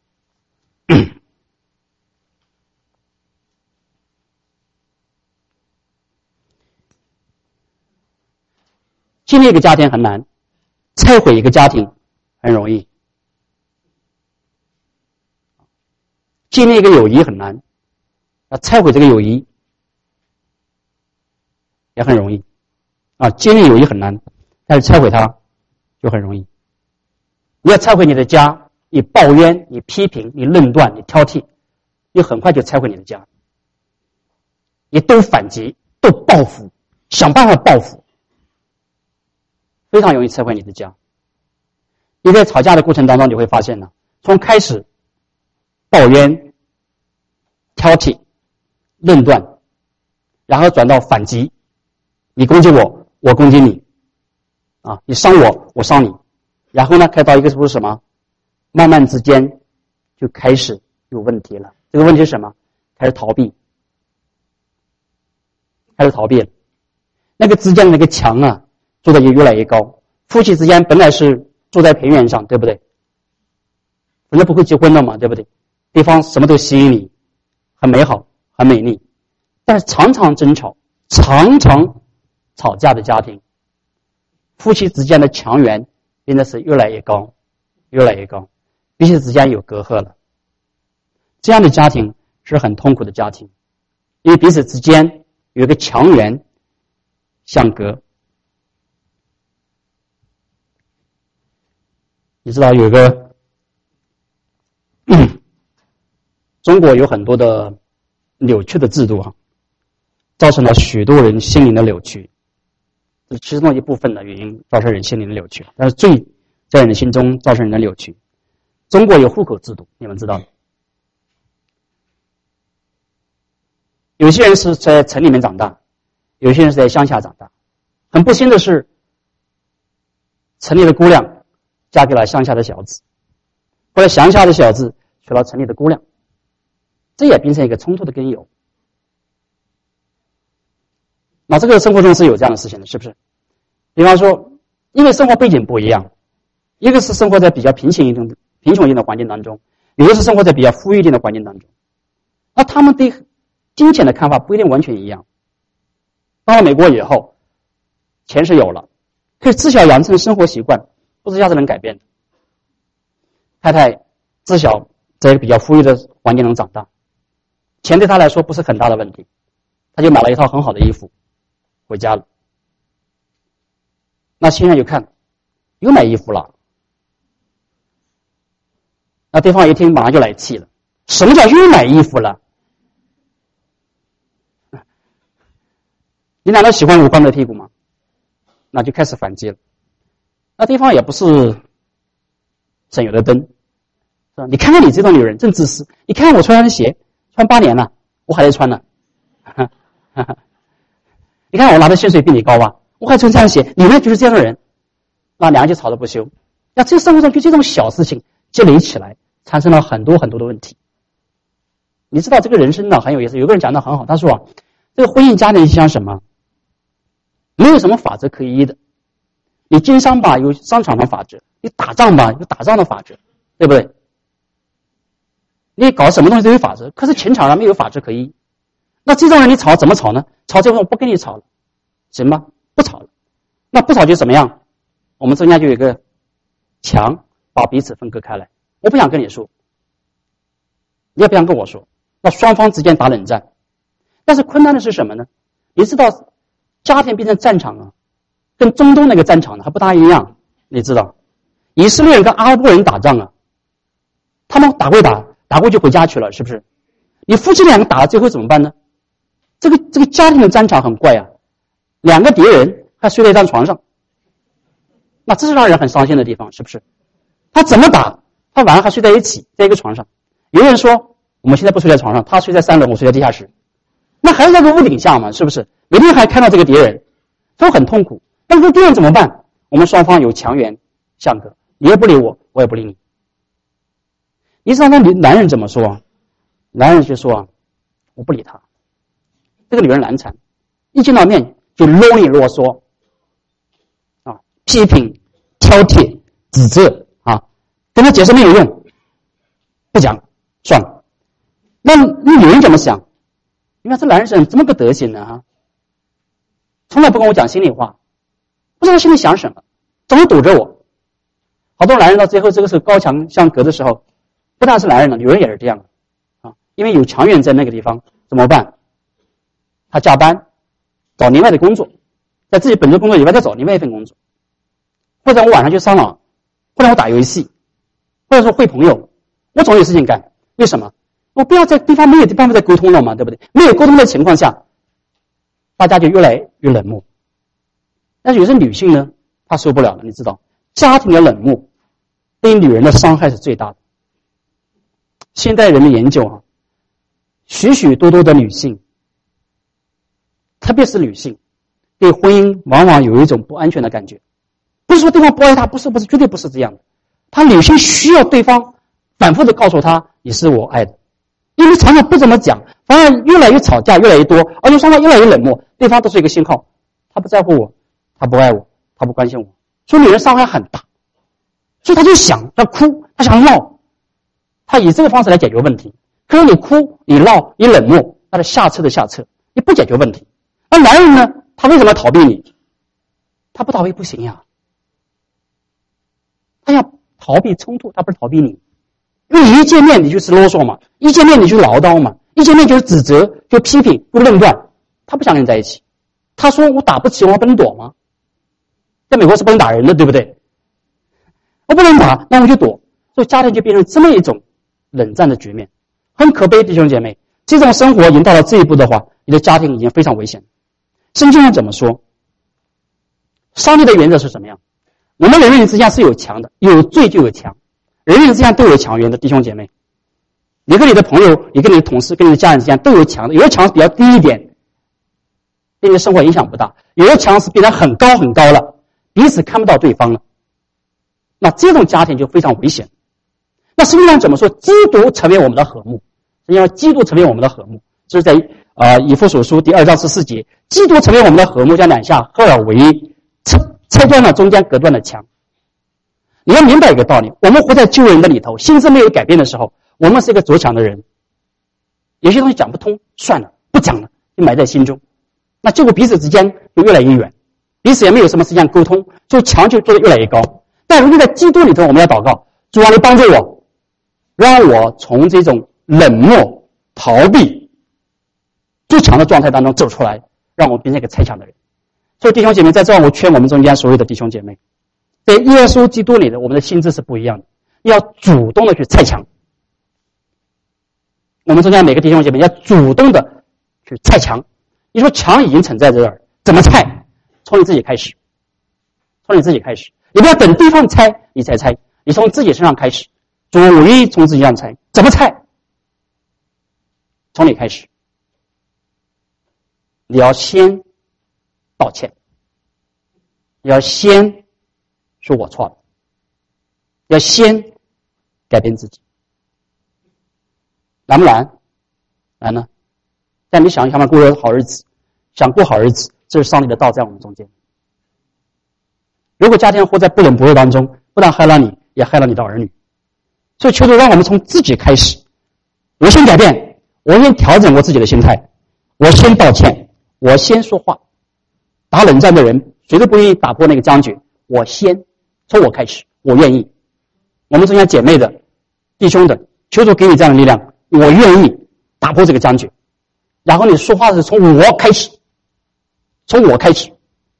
建立一个家庭很难，拆毁一个家庭很容易。建立一个友谊很难，要拆毁这个友谊也很容易啊。建立友谊很难，但是拆毁它就很容易。你要拆毁你的家，你抱怨，你批评，你论断，你挑剔，你很快就拆毁你的家。你都反击，都报复，想办法报复，非常容易拆毁你的家。你在吵架的过程当中，你会发现呢，从开始抱怨、挑剔、论断，然后转到反击，你攻击我，我攻击你，啊，你伤我，我伤你，然后呢，开到一个是什么？慢慢之间就开始有问题了。这个问题是什么？开始逃避，开始逃避了。那个之间的那个墙啊，做的也越来越高。夫妻之间本来是坐在平原上，对不对？人家不会结婚的嘛，对不对？对方什么都吸引你，很美好，很美丽，但是常常争吵，常常吵架的家庭，夫妻之间的墙垣变得是越来越高，越来越高，彼此之间有隔阂了。这样的家庭是很痛苦的家庭，因为彼此之间有一个墙垣相隔。你知道有个中国有很多的扭曲的制度啊，造成了许多人心灵的扭曲。这是其中一部分的原因造成人心灵的扭曲，但是最在人心中造成人的扭曲。中国有户口制度，你们知道吗？有些人是在城里面长大，有些人是在乡下长大。很不幸的是，城里的姑娘嫁给了乡下的小子，或者乡下的小子娶了城里的姑娘，这也变成一个冲突的根由。那这个生活中是有这样的事情的，是不是？比方说，因为生活背景不一样，一个是生活在比较贫穷一点的环境当中，有的是生活在比较富裕一点的环境当中，那他们对金钱的看法不一定完全一样。到了美国以后，钱是有了，可是自小养成生活习惯不是一下子能改变的。太太自小在一个比较富裕的环境中长大，钱对他来说不是很大的问题，他就买了一套很好的衣服回家了。那先生就看，又买衣服了， 那对方一听马上就来气了，什么叫又买衣服了？你难道喜欢我光着屁股吗？那就开始反击了。那对方也不是省油的灯，是吧？你看看你这种女人真自私，你看看我穿的鞋穿8年了，我还在穿呢。你看我拿的薪水比你高吧，我还穿这样的鞋，你呢就是这样的人。那两人就吵得不休。那这个生活中就这种小事情积累起来，产生了很多很多的问题。你知道这个人生呢很有意思，有个人讲得很好，他说啊，这个婚姻家庭就像什么？没有什么法则可依的。你经商吧有商场的法则，你打仗吧有打仗的法则，对不对？你搞什么东西都有法则，可是情场上没有法则可依。那这种人你吵怎么吵呢？吵最后我不跟你吵了，行吗？不吵了。那不吵就怎么样？我们中间就有一个墙把彼此分割开来。我不想跟你说，你也不想跟我说，那双方之间打冷战。但是困难的是什么呢？你知道家庭变成战场啊，跟中东那个战场呢还不大一样。你知道以色列人跟阿拉伯人打仗啊，他们打过就回家去了，是不是？你夫妻两个打了最后怎么办呢？这个家庭的战场很怪啊，两个敌人还睡在一张床上，那这是让人很伤心的地方，是不是？他怎么打？他晚上还睡在一起，在一个床上。有人说我们现在不睡在床上，他睡在3楼，我睡在地下室，那还是在个屋顶下嘛，是不是？每天还看到这个敌人，都很痛苦。但是这样怎么办？我们双方有强援相隔，你也不理我，我也不理你。你知道那男人怎么说？男人就说我不理他。这个女人难缠，一见到面就啰里啰嗦啊，批评、挑剔、指责啊，跟他解释没有用，不讲算了。那女人怎么想？你看这男人怎么这么个德行呢？哈，从来不跟我讲心里话，不知道心里想什么，总是堵着我。好多男人到最后这个时候高墙相隔的时候，不但是男人了，女人也是这样的啊，因为有强援在那个地方，怎么办？他加班找另外的工作，在自己本职工作以外再找另外一份工作，或者我晚上去上网，或者我打游戏，或者说会朋友，我总有事情干。为什么？我不要在对方没有办法再沟通了嘛，对不对？没有沟通的情况下，大家就越来越冷漠。但是有些女性呢，她受不了了，你知道，家庭的冷漠对女人的伤害是最大的。现代人的研究啊，许许多多的女性，特别是女性，对婚姻往往有一种不安全的感觉。不是说对方不爱她，不是，绝对不是这样的。她女性需要对方反复的告诉她你是我爱的，因为常常不怎么讲，反而越来越吵架，越来越多，而且双方越来越冷漠，对方都是一个信号，他不在乎我，他不爱我，他不关心我，所以女人伤害很大。所以她就想，她哭，她想闹，她以这个方式来解决问题。可是你哭，你闹，你冷漠，那是下策的下策，你不解决问题。那男人呢？他为什么要逃避你？他不逃避不行呀，他要逃避冲突，他不是逃避你。因为你一见面你就是啰嗦嘛，一见面你就唠叨嘛，一见面就是指责，就批评，就论断。他不想跟你在一起。他说我打不起，我不能躲吗？在美国是不能打人的，对不对？我不能打，那我就躲。所以家庭就变成这么一种冷战的局面，很可悲，弟兄姐妹。这种生活已经到了这一步的话，你的家庭已经非常危险。圣经上怎么说？上帝的原则是什么样？我们人与人之间是有强的，有罪就有强，人与人之间都有强援的，弟兄姐妹。你跟你的朋友，你跟你的同事，跟你的家人之间都有强的，有的强是比较低一点，对你的生活影响不大；有的强是变得很高很高了，彼此看不到对方了。那这种家庭就非常危险。那圣经上怎么说？基督成为我们的和睦，因为基督成为我们的和睦，这是在以弗所书第2章14节，基督成为我们的和睦，将两下合而为一，拆断了中间隔断的墙。你要明白一个道理，我们活在旧人的里头，心智没有改变的时候，我们是一个着墙的人。有些东西讲不通，算了，不讲了，就埋在心中。那结果彼此之间就越来越远，彼此也没有什么时间沟通，所以墙就做得越来越高。但如果在基督里头，我们要祷告，主啊，你帮助我，让我从这种冷漠、逃避、最强的状态当中走出来，让我变成一个拆墙的人。所以弟兄姐妹，在这我劝我们中间所有的弟兄姐妹，在耶稣基督里的我们的心智是不一样的。 要主动的去拆墙。我们中间每个弟兄姐妹要主动的去拆墙。你说墙已经存在这儿，怎么拆？从你自己开始，从你自己开始。你不要等对方拆你才拆，你从自己身上开始，主意从自己上拆。怎么拆？从你开始。你要先道歉，你要先说我错了，要先改变自己。难不难？难呢。但你想想过好日子，想过好日子，这是上帝的道在我们中间。如果家庭活在不冷不热当中，不但害了你，也害了你的儿女。所以求主让我们从自己开始，我先改变，我先调整我自己的心态，我先道歉，我先说话。打冷战的人谁都不愿意打破那个僵局，我先从我开始，我愿意。我们中间姐妹的弟兄的，求主给你这样的力量，我愿意打破这个僵局。然后你说话是从我开始，从我开始，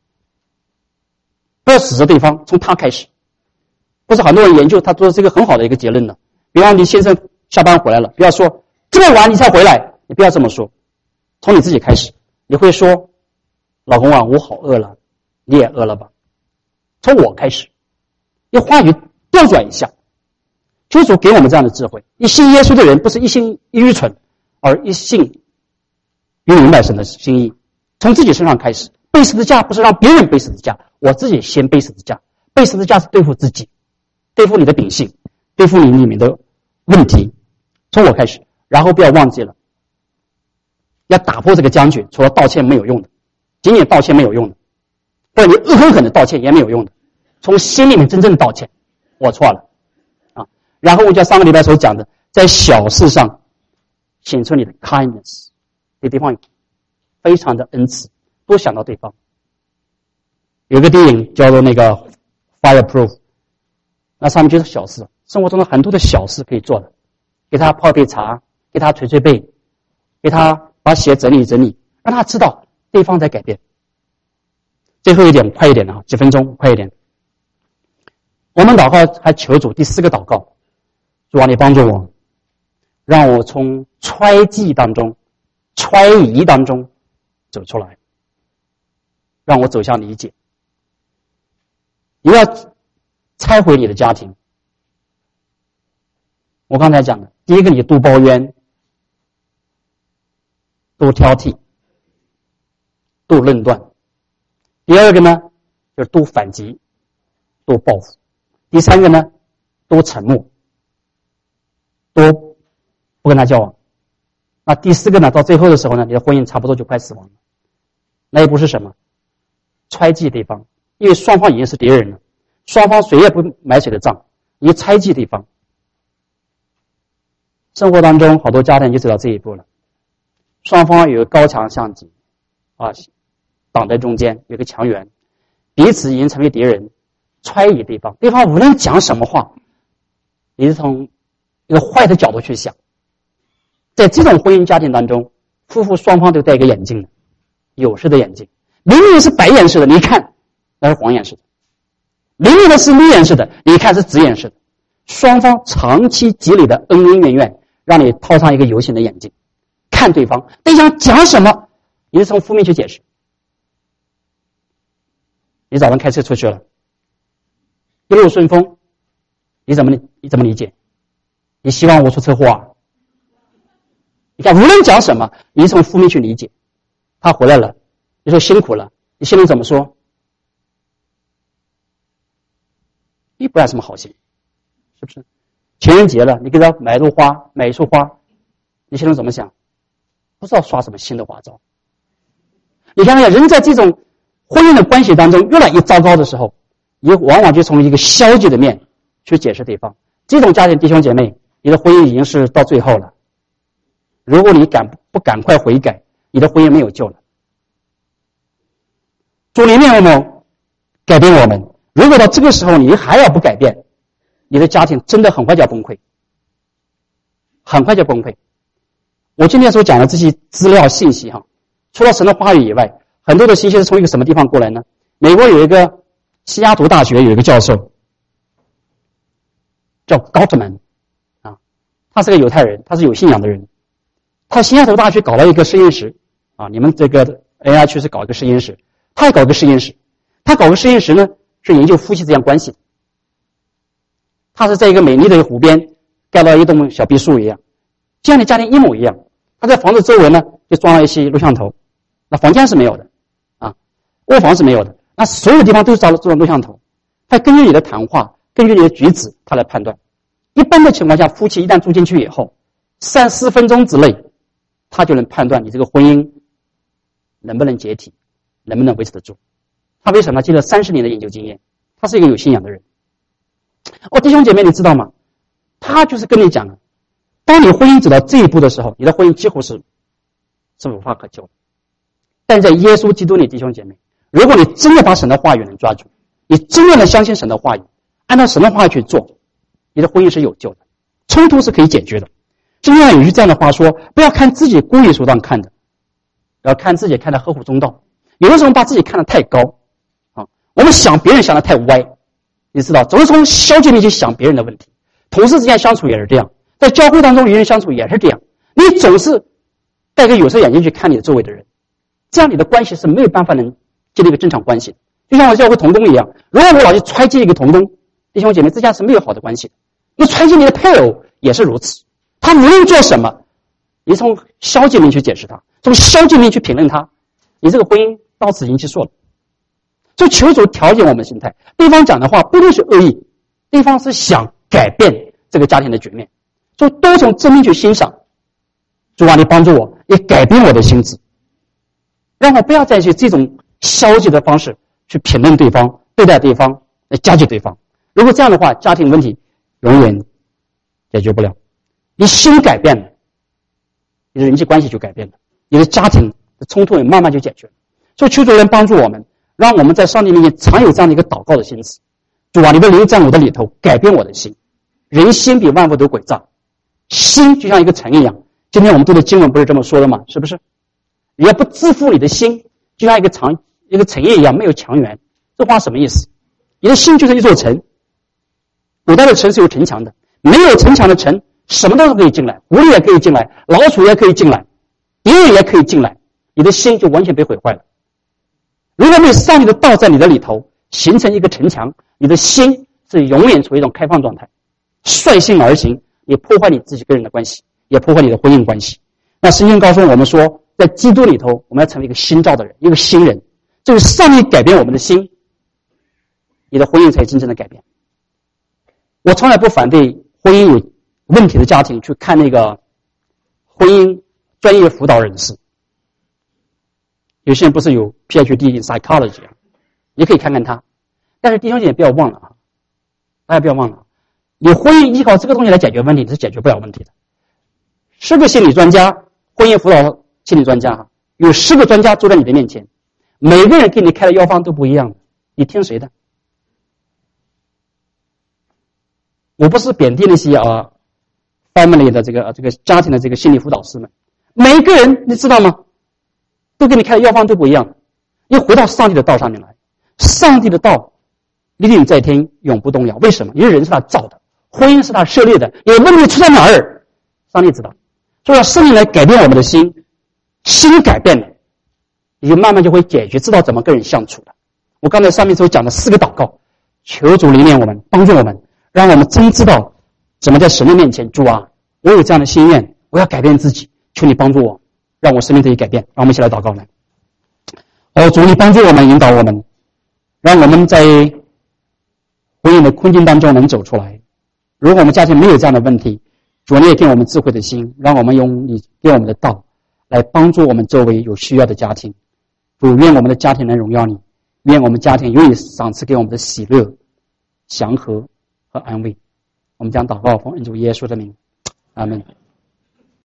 不要指责对方，从他开始。不是很多人研究，他做的是一个很好的一个结论的。比方你先生下班回来了，不要说这么晚你才回来，你不要这么说，从你自己开始。你会说，老公啊，我好饿了，你也饿了吧？从我开始，你话语调转一下。求主给我们这样的智慧。一信耶稣的人不是一心愚蠢，而一信明白神的心意。从自己身上开始，背十字架不是让别人背十字架，我自己先背十字架。背十字架是对付自己，对付你的秉性，对付你里面的问题。从我开始，然后不要忘记了，要打破这个僵局，除了道歉没有用的，仅仅道歉没有用的，或者你恶狠狠的道歉也没有用的，从心里面真正的道歉，我错了啊。然后我就上个礼拜所讲的，在小事上显出你的 kindness， 这地方非常的恩慈，多想到对方。有个电影叫做那个 Fireproof， 那上面就是小事，生活中的很多的小事可以做的，给他泡杯茶，给他捶捶背，给他把鞋整理整理，让他知道对方在改变。最后一点，快一点啊，几分钟，快一点。我们祷告还求主第4个祷告，主啊，你帮助我，让我从揣忌当中、揣疑当中走出来，让我走向理解。你要拆毁你的家庭。我刚才讲的，第一个，你多抱怨，多挑剔，多论断；第二个呢，就是多反击，多报复；第三个呢，多沉默，多不跟他交往。那第4个呢，到最后的时候呢，你的婚姻差不多就快死亡了。那也不是什么揣忌对方，因为双方已经是敌人了，双方谁也不买谁的账，你猜忌对方。生活当中好多家庭就走到这一步了，双方有个高墙相挤啊，挡在中间，有个墙垣，彼此已经成为敌人，揣疑对方，对方无论讲什么话，你是从一个坏的角度去想。在这种婚姻家庭当中，夫妇双方都戴一个眼镜的，有色的眼镜，明明是白颜色的，你一看那是黄颜色的，明明的是绿颜色的，你一看是紫颜色的。双方长期积累的恩恩怨怨，让你套上一个有形的眼镜，看对方讲什么，你是从负面去解释。你早上开车出去了，一路顺风，你怎么理解？你希望我出车祸啊？你看，无论讲什么，你是从负面去理解。他回来了，你说辛苦了，你心里怎么说？你不要什么好心，是不是？情人节了，你给他买一束花，你心里怎么想？不知道刷什么新的花招。你看看，人在这种婚姻的关系当中越来越糟糕的时候，也往往就从一个消极的面去解释对方。这种家庭弟兄姐妹，你的婚姻已经是到最后了。如果你不赶快悔改，你的婚姻没有救了。主怜悯我们，改变我们。如果到这个时候你还要不改变，你的家庭真的很快就要崩溃，很快就崩溃。我今天所讲的这些资料信息除了神的话语以外，很多的信息是从一个什么地方过来呢？美国有一个西雅图大学有一个教授， 叫 Gottman 啊，他是个犹太人，他是有信仰的人。他西雅图大学搞了一个实验室啊，你们这个 AI 区是搞一个实验室，他也搞个实验室。他搞个实验室呢，是研究夫妻之间关系的。他是在一个美丽的湖边盖了一栋小别墅一样，这样的家庭一模一样。他在房子周围呢就装了一些录像头，那房间是没有的啊，卧房是没有的，那所有地方都是装了录像头。他根据你的谈话，根据你的举止，他来判断。一般的情况下，夫妻一旦住进去以后，3-4分钟之内，他就能判断你这个婚姻能不能解体，能不能维持得住。他为什么？积了30年的研究经验，他是一个有信仰的人。弟兄姐妹，你知道吗？他就是跟你讲了，当你婚姻走到这一步的时候，你的婚姻几乎是无法可救的。但在耶稣基督里，弟兄姐妹，如果你真的把神的话语能抓住，你真的能相信神的话语，按照神的话语去做，你的婚姻是有救的，冲突是可以解决的。经常有一句这样的话说，不要看自己故意所当看的，要看自己看得合乎中道。有的时候把自己看得太高啊，我们想别人想得太歪，你知道，总是从消极面去想别人的问题。同事之间相处也是这样，在教会当中与人相处也是这样，你总是戴个有色眼镜去看你的周围的人，这样你的关系是没有办法能建立一个正常关系的。就像我教会同工一样，如果我老去揣忌一个同工，弟兄姐妹之间是没有好的关系的。你揣忌你的配偶也是如此，他无论做什么，你从消极面去解释他，从消极面去评论他，你这个婚姻到此已经结束了。所以求主调节我们的心态，对方讲的话不一定是恶意，对方是想改变这个家庭的局面，就多从正面去欣赏。主啊，你帮助我，也改变我的心智，让我不要再去这种消极的方式去评论对方，对待对方，来加剧对方。如果这样的话，家庭问题永远解决不了。你心改变了，你的人际关系就改变了，你的家庭的冲突也慢慢就解决了。所以求主人帮助我们，让我们在上帝面前常有这样的一个祷告的心思。主啊，你的灵在我的里头，改变我的心。人心比万物都诡诈，心就像一个城一样。今天我们读的经文不是这么说的吗？是不是？你要不自负你的心，就像一个城一样，没有墙垣。这话什么意思？你的心就是一座城。古代的城是有城墙的，没有城墙的城，什么都是可以进来，狐狸也可以进来，老鼠也可以进来，敌人也可以进来，你的心就完全被毁坏了。如果没有上帝的道在你的里头，形成一个城墙，你的心是永远处于一种开放状态，率性而行，也破坏你自己个人的关系，也破坏你的婚姻关系。那圣经告诉我们说，在基督里头，我们要成为一个新造的人，一个新人，就是上帝改变我们的心，你的婚姻才真正的改变。我从来不反对婚姻有问题的家庭去看那个婚姻专业辅导人士，有些人不是有 PhD in psychology 啊，也可以看看他。但是弟兄姐妹不要忘了啊，大家不要忘了，你婚姻依靠这个东西来解决问题，你是解决不了问题的。10个心理专家，婚姻辅导心理专家，有10个专家坐在你的面前，每个人给你开的药方都不一样的，你听谁的？我不是贬低那些family 的这个家庭的这个心理辅导师们，每一个人你知道吗？都给你开的药方都不一样。你回到上帝的道上面来，上帝的道立定在天，永不动摇。为什么？因为人是他造的，婚姻是他设立的，有问题出在哪儿，上帝知道。所以要圣灵来改变我们的心，心改变了，你就慢慢就会解决，知道怎么跟人相处了。我刚才上面所讲的4个祷告，求主领领我们，帮助我们，让我们真知道怎么在神的面前，主啊，我有这样的心愿，我要改变自己，求你帮助我，让我生命得以改变。让我们一起来祷告来。主，你帮助我们，引导我们，让我们在婚姻的困境当中能走出来。如果我们家庭没有这样的问题，主，你也给我们智慧的心，让我们用你给我们的道来帮助我们周围有需要的家庭。主，愿我们的家庭能荣耀你，愿我们家庭永远赏赐给我们的喜乐、祥和和安慰。我们将祷告奉恩主耶稣的名，阿们。